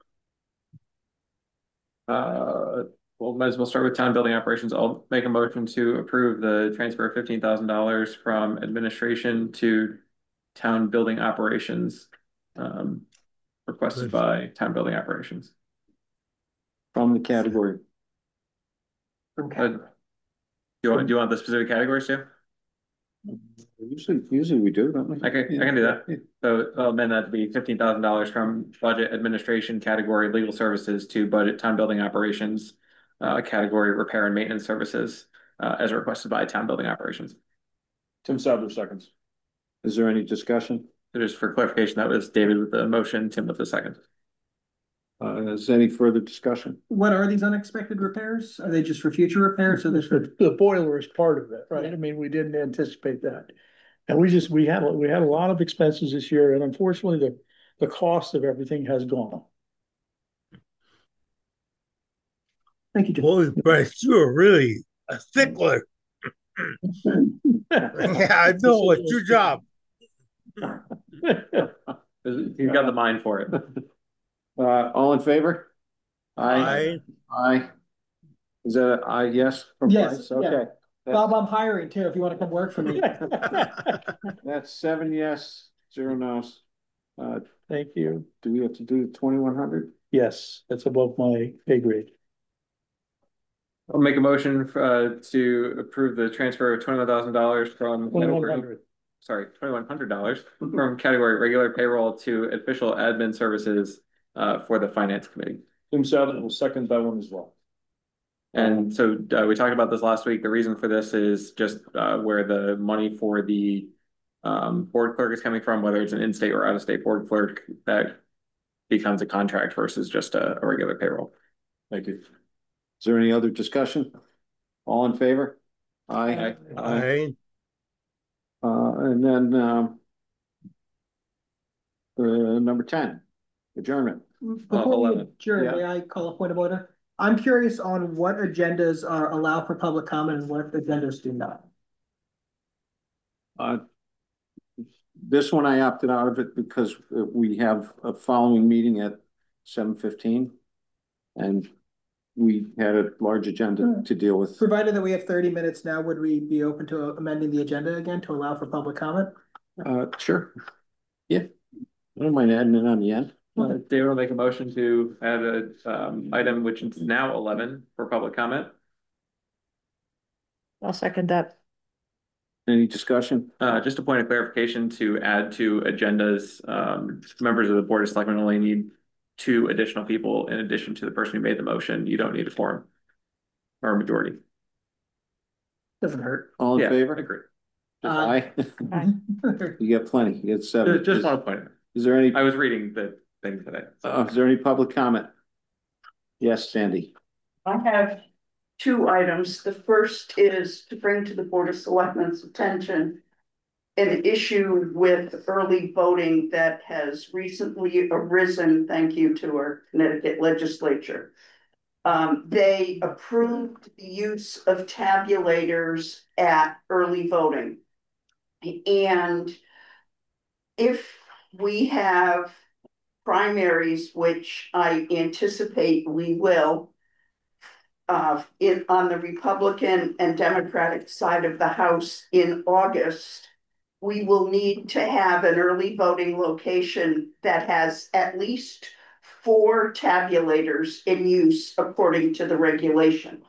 Uh, well, might as well start with town building operations. I'll make a motion to approve the transfer of fifteen thousand dollars from administration to town building operations. Um, requested by town building operations. From the category. Uh, do you want, do you want the specific categories too? Usually, usually we do, don't we? I can, I can do that. So I'll amend that to be fifteen thousand dollars from budget administration category legal services to budget town building operations, uh, category repair and maintenance services, uh, as requested by town building operations. Tim Sadler seconds. Is there any discussion? So just for clarification, that was David with the motion, Tim with the second. Uh, is any further discussion? What are these unexpected repairs? Are they just for future repairs? So there's for, The, the boiler is part of it, right? I mean, we didn't anticipate that. And we just, we had, we had a lot of expenses this year, and unfortunately, the, the cost of everything has gone up. thank you, Jim. Boy, Bryce, you are really a stickler. Yeah, I know. It's your job. He's got the mind for it. Uh, all in favor? I, Aye. Is that a aye, yes? from Yes, Bryce? Okay. Bob, I'm hiring too, if you want to come work for me. That's seven yes, zero no's. Uh, Thank you. do we have to do twenty-one hundred? Yes, that's above my pay grade. I'll make a motion uh, to approve the transfer of twenty-one thousand dollars from Twenty-one hundred. sorry, twenty-one hundred dollars from category regular payroll to official admin services uh, for the finance committee. Tim Sadler will second that one as well. And so uh, we talked about this last week. The reason for this is just uh, where the money for the um, board clerk is coming from, whether it's an in-state or out-of-state board clerk, that becomes a contract versus just a, a regular payroll. Thank you. Is there any other discussion? All in favor? Aye. Aye. I, Uh, and then, um, uh, number ten, adjournment. Before we eleven. adjourn, Yeah. may I call a point of order? I'm curious on what agendas are allowed for public comment and what agendas do not. Uh, this one I opted out of it because we have a following meeting at seven fifteen. And we had a large agenda to deal with. Provided that we have thirty minutes now, would we be open to amending the agenda again to allow for public comment? Uh, sure. Yeah. I don't mind adding it on the end. Uh, David will make a motion to add a um, item which is now eleven for public comment. I'll second that. Any discussion? Uh, just a point of clarification to add to agendas, um, members of the Board of Selectmen only need two additional people in addition to the person who made the motion. You don't need a quorum or a majority. Doesn't hurt. All in Yeah, favor? agree. Aye. Aye. You got plenty. You got seven. Just, just Is- want to point it. Is there any, I was reading the thing today. uh, is there any public comment? Yes, Sandy. I have two items. The first is to bring to the Board of Selectmen's attention an issue with early voting that has recently arisen, thank you to our Connecticut legislature. Um, they approved the use of tabulators at early voting. And if we have primaries, which I anticipate we will, uh, in on the Republican and Democratic side of the House in August, we will need to have an early voting location that has at least four tabulators in use according to the regulation.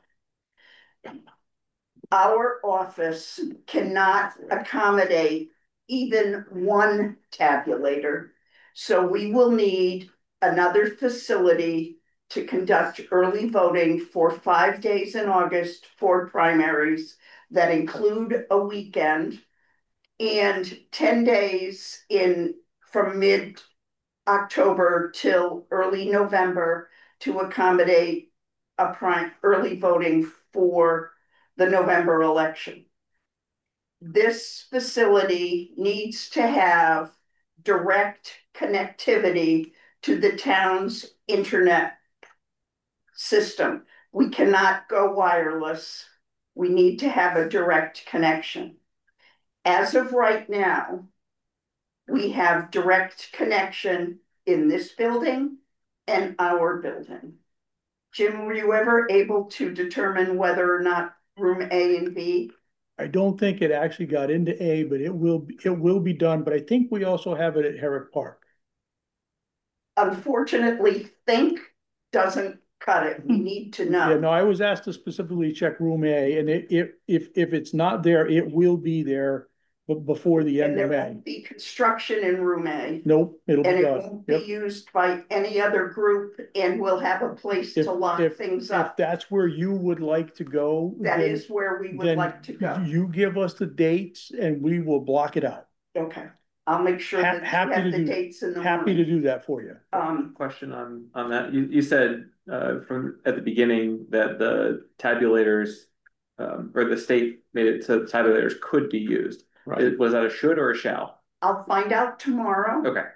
Our office cannot accommodate even one tabulator. So we will need another facility to conduct early voting for five days in August for primaries that include a weekend, and ten days in from mid-October till early November to accommodate a prime early voting for the November election. This facility needs to have direct connectivity to the town's internet system. We cannot go wireless. We need to have a direct connection. As of right now, we have direct connection in this building and our building. Jim, were you ever able to determine whether or not room A and B? I don't think it actually got into A, but it will, be- it will be done, but I think we also have it at Herrick Park. Unfortunately, think doesn't cut it. We need to Yeah, know. no, I was asked to specifically check room A, and it, if, if, if it's not there, it will be there. b- before the And end there of May. won't be construction in room A. Nope, it'll And be it done. won't be Yep. used by any other group, and we'll have a place If- to lock if- things If up. that's where you would like to go. That then- is where we would then like to go. You give us the dates and we will block it out. Okay, I'll make sure Ha- that you happy have to the do that. dates in the Happy to morning. do that for you. Um, Question on, on that. You, you said, uh, from, at the beginning that the tabulators, um, or the state made it so tabulators could be used. Right. Was that a should or a shall? I'll find out tomorrow. Okay.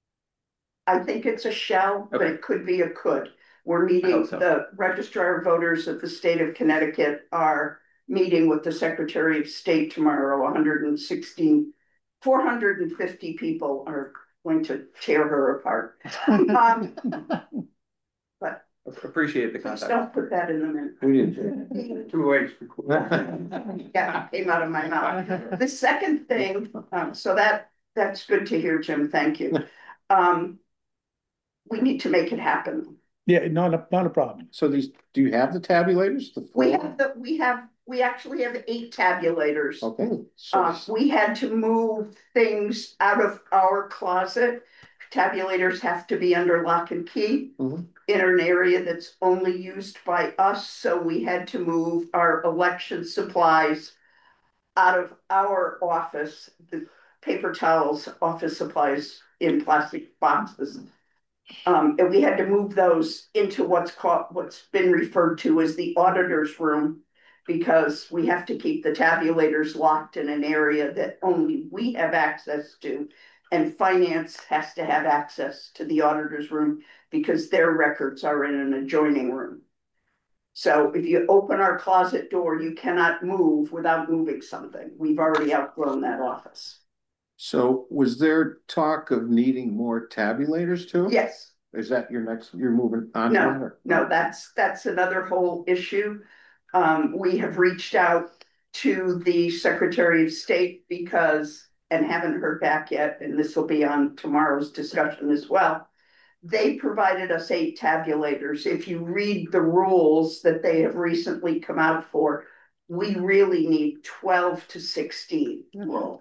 I think it's a shall, but Okay. it could be a could. We're I meeting, hope so. the registrar of voters of the state of Connecticut are meeting with the Secretary of State tomorrow, one hundred and sixteen, four hundred and fifty people are going to tear her apart. Um, But Appreciate the please context. don't put that in the minute. We didn't. Two ways. Yeah, it came out of my mouth. The second thing, um, so that, that's good to hear, Jim, thank you. Um, we need to make it happen. Yeah, not a, not a problem. So these, do you have the tabulators? The We four? have the, we have, we actually have eight tabulators. Okay. So Um, we had to move things out of our closet. Tabulators have to be under lock and key Mhm. in an area that's only used by us, so we had to move our election supplies out of our office, the paper towels, office supplies in plastic boxes. Um, and we had to move those into what's called, what's been referred to as the auditor's room, because we have to keep the tabulators locked in an area that only we have access to. And finance has to have access to the auditor's room because their records are in an adjoining room. So if you open our closet door, you cannot move without moving something. We've already outgrown that office. So was there talk of needing more tabulators too? Yes. Is that your next, you're moving on? No, to that, or- No, that's, that's another whole issue. Um, we have reached out to the Secretary of State because, and haven't heard back yet, and this will be on tomorrow's discussion as well. They provided us eight tabulators. If you read the rules that they have recently come out for, we really need twelve to sixteen. Whoa.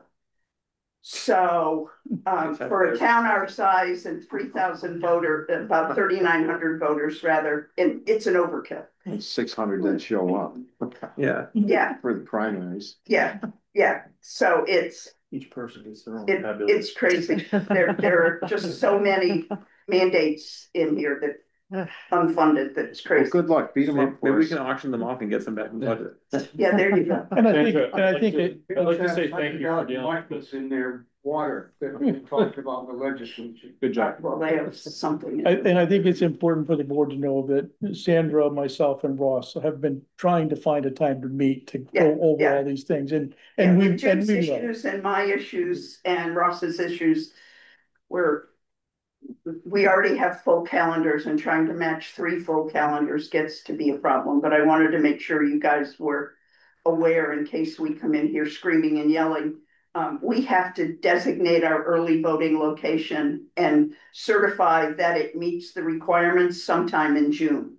So, um, for a town our size and three thousand voter, about thirty-nine hundred voters rather, it, it's an overkill. Six hundred that show up. Yeah. Yeah, For the primaries. yeah, yeah. So it's, Each person gets their own it, tabulator. it's crazy. There, there are just so many mandates in here that unfunded, that's Well, crazy. good luck. Beat them Maybe, up maybe for we us. can auction them off and get some back in budget. Yeah, there you go. And I think, Sandra, and I I'd think like it, to- I'd like to say thank you for dealing with this. In their water that we talked about in the legislature. Good job. Well, they have something. I- and I think it's important for the board to know that Sandra, myself and Ross have been trying to find a time to meet to Yeah, go over yeah. all these things and, Yeah, and we, with and Jim's we will. issues and my issues and Ross's issues, were we already have full calendars, and trying to match three full calendars gets to be a problem, but I wanted to make sure you guys were aware in case we come in here screaming and yelling. Um, we have to designate our early voting location and certify that it meets the requirements sometime in June.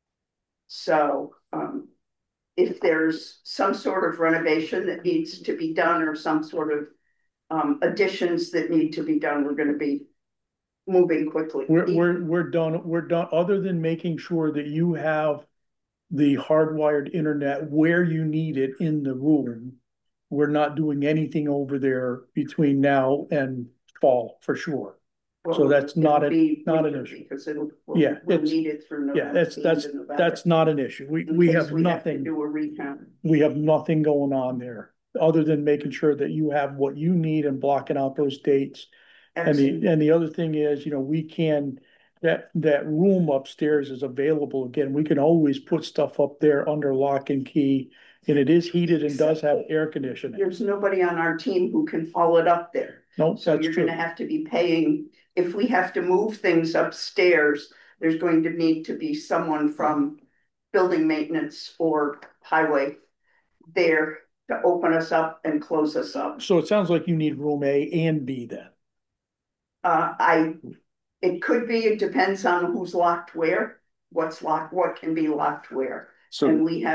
So, um, if there's some sort of renovation that needs to be done or some sort of um, additions that need to be done, we're gonna be moving quickly. We're, we're, we're done, we're done, other than making sure that you have the hardwired internet where you need it in the room. We're not doing anything over there between now and fall, for sure. So that's It'll not a- be not an winter issue. Because it'll, we'll, Yeah, we'll it's- need it through November. Yeah, that's, the that's, end of November, that's not an issue. We, in we case have to nothing, Do a recount. we have nothing going on there, other than making sure that you have what you need and blocking out those dates. And Excellent. the, and the other thing is, you know, we can, that, that room upstairs is available again. We can always put stuff up there under lock and key. And it is heated and does have air conditioning. There's nobody on our team who can haul it up there. No, So that's you're true. gonna have to be paying, if we have to move things upstairs, there's going to need to be someone from building maintenance or highway there to open us up and close us up. So it sounds like you need room A and B then. Uh, I, it could be, it depends on who's locked where, what's locked, what can be locked where. And So we have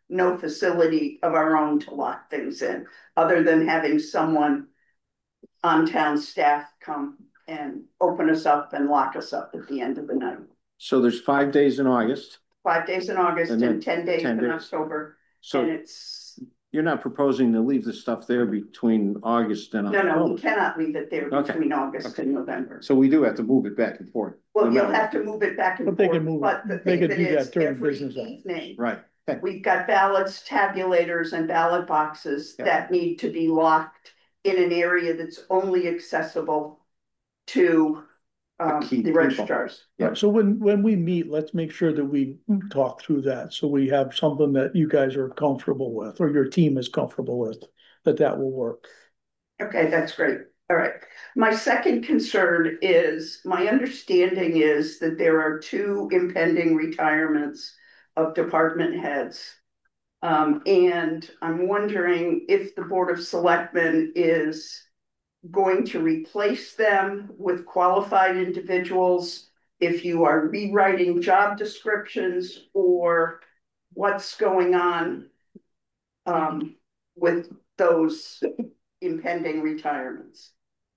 no facility of our own to lock things in, other than having someone on town staff come and open us up and lock us up at the end of the night. So there's five days in August. Five days in August And and, then ten days ten in days. October, So and it's, you're not proposing to leave the stuff there between August and no, no, we October? cannot leave it there Okay. between August Okay. and November. So we do have to move it back and forth. Well, No you'll matter have to move it back and But they forth, can move it. but the They thing could that do that is, during every business hours. evening, Right. Okay. we've got ballots, tabulators, and ballot boxes Yeah. that need to be locked in an area that's only accessible to um, key the people. registrars. Yeah. So when, when we meet, let's make sure that we talk through that, so we have something that you guys are comfortable with, or your team is comfortable with, that that will work. Okay, that's great. All right. My second concern is, my understanding is that there are two impending retirements of department heads. Um, and I'm wondering if the Board of Selectmen is going to replace them with qualified individuals, if you are rewriting job descriptions, or what's going on um, with those impending retirements.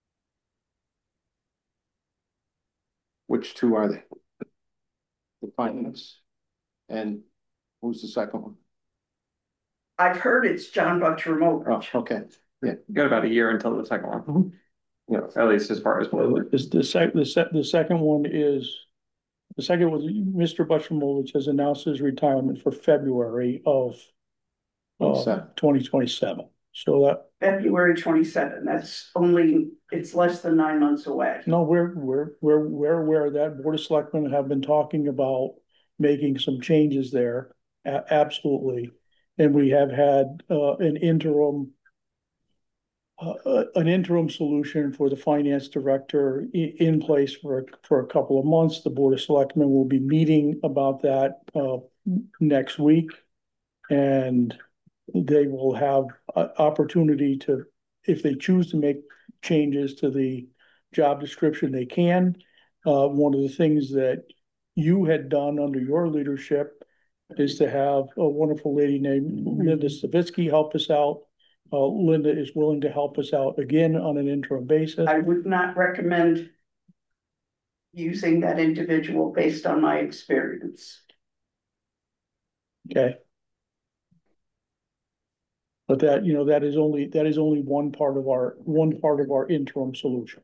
Which two are they? The finance. And who's the second one? I've heard it's John Butcher Oh, Mowbridge. okay. Yeah. You got about a year until the second one. Yeah, at least as far as. Is the sec, the sec, the second one is, the second was Mister Butchermovich has announced his retirement for February of uh, twenty-seven. twenty twenty-seven. So that, February twenty-seventh, that's only, it's less than nine months away. no, we're, we're, we're, we're aware that Board of Selectmen have been talking about making some changes there. A- absolutely. And we have had uh, an interim Uh, an interim solution for the finance director i- in place for, for a couple of months. The Board of Selectmen will be meeting about that, uh, next week. And they will have a opportunity to, if they choose to make changes to the job description, they can. Uh, one of the things that you had done under your leadership is to have a wonderful lady named Linda Savitsky help us out. Uh, Linda is willing to help us out again on an interim basis. I would not recommend using that individual based on my experience. Okay. But that, you know, that is only, that is only one part of our, one part of our interim solution.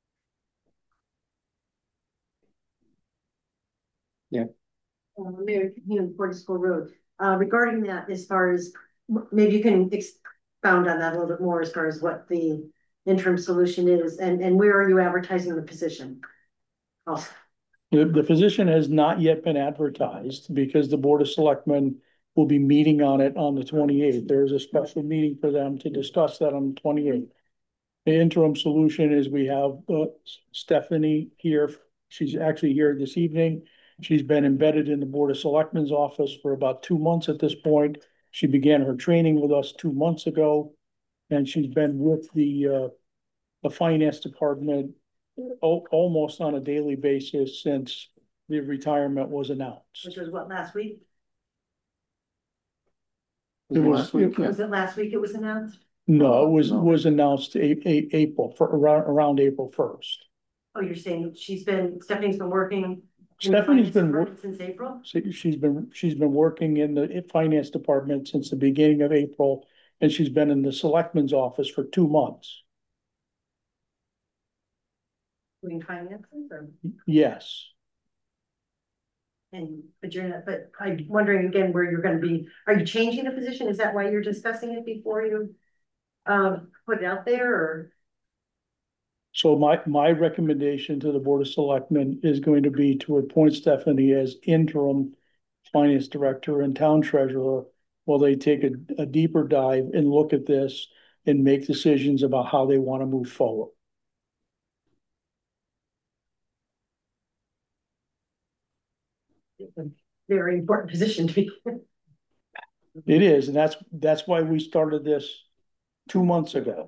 Yeah. Uh, Mary, you know, Porter School Road, uh, regarding that, as far as, maybe you can expound on that a little bit more as far as what the interim solution is, and, and where are you advertising the position? Also. The, the position has not yet been advertised because the Board of Selectmen will be meeting on it on the twenty-eighth. There is a special meeting for them to discuss that on the twenty-eighth. The interim solution is we have uh, Stephanie here. She's actually here this evening. She's been embedded in the Board of Selectmen's office for about two months at this point. She began her training with us two months ago, and she's been with the, uh, the finance department al- almost on a daily basis since the retirement was announced. Which was what, last week? It was, Last week, yeah. Was it last week it was announced? no, it was, No. was announced a, a, April, for around, around April first. Oh, you're saying she's been, Stephanie's been working. in the Stephanie's finance been department work- Since April? She- She's been, she's been working in the finance department since the beginning of April, and she's been in the selectman's office for two months. Doing finances or, Yes. and, but you're not, but I'm wondering again where you're gonna be, are you changing the position? Is that why you're discussing it before you um, put it out there, or? So my, my recommendation to the Board of Selectmen is going to be to appoint Stephanie as interim finance director and town treasurer while they take a, a deeper dive and look at this and make decisions about how they want to move forward. It's a very important position to be. It is, and that's, that's why we started this two months ago.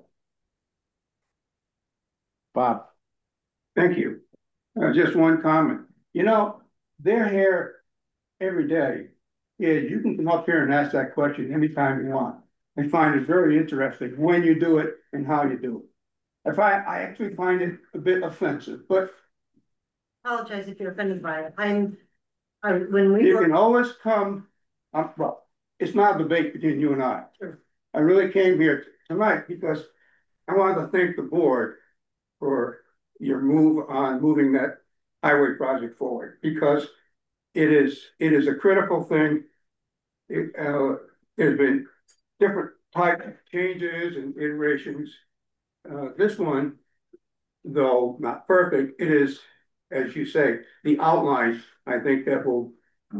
Bob. Thank you. Uh, just one comment. You know, they're here every day is you can come up here and ask that question anytime you want. I find it very interesting when you do it and how you do it. I find, I actually find it a bit offensive, but Apologize if you're offended by it. I'm, I, when we you were, can always come, um, well, it's not a debate between you and I. Sure. I really came here tonight because I wanted to thank the board for your move on moving that highway project forward, because it is, it is a critical thing. It, uh, there's been different type of changes and iterations. Uh, this one, though not perfect, it is, as you say, the outline, I think that will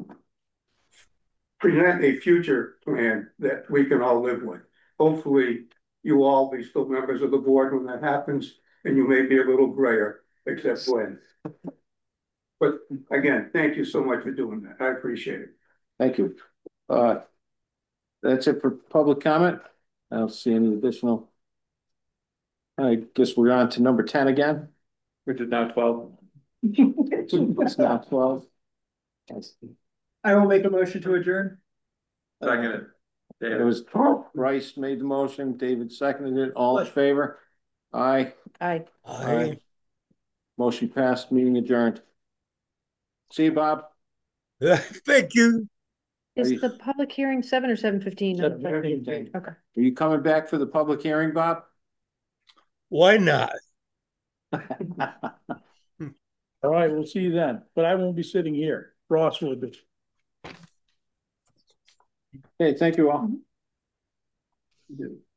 present a future plan that we can all live with. Hopefully, you all be still members of the board when that happens, and you may be a little grayer, except when. But again, thank you so much for doing that. I appreciate it. Thank you. Uh, that's it for public comment. I don't see any additional. I guess we're on to number ten again. Which is now twelve. It's now twelve. I will make a motion to adjourn. Second. It was Bryce made the motion, David seconded it, all in favor? Aye. I, Aye. Motion passed, meeting adjourned. See you, Bob. Thank you. is you- the public hearing seven or seven fifteen? seven fifteen. Okay. Are you coming back for the public hearing, Bob? Why not? All right, we'll see you then, but I won't be sitting here. Ross will be. Okay, thank you all.